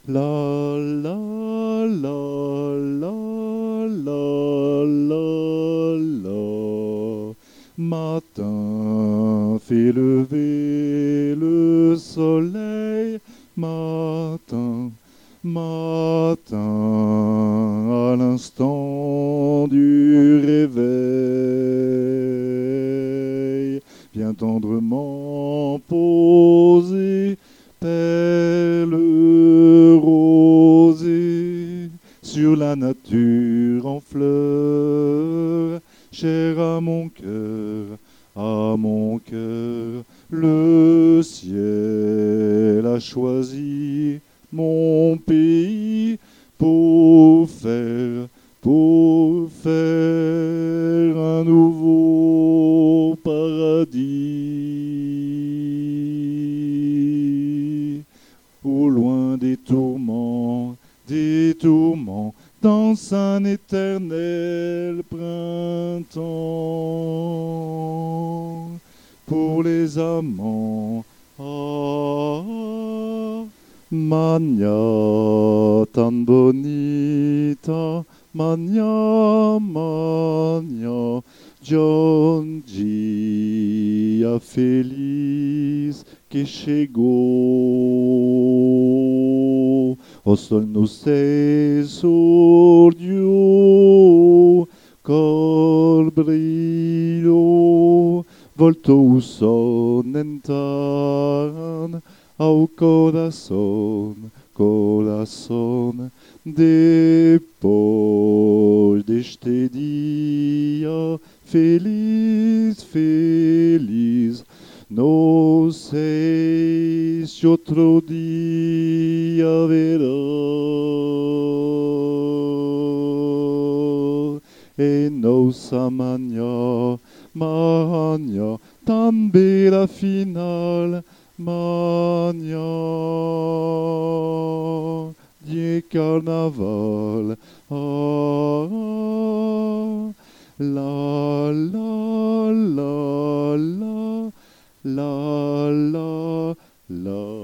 La la la la la la la. Matin fait lever le soleil. Matin, matin, à l'instant du réveil, vient tendrement poser perles rosées sur la nature en fleurs, chère à mon cœur, le ciel a choisi mon pays pour faire un nouveau paradis. Au loin des tourments, dans un éternel printemps. Pour les amants, ah, Magna tan bonita, Magna, Magna, Giorgia feliz que chegou. O sol no se sordiu, col brilho voltou o sonentar ao coração, depois deste dia feliz, feliz. Não sei se outro dia haverá. E nossa manhã, manhã, também la finale, manhã de carnaval. Ah, la, la, la, la. La la la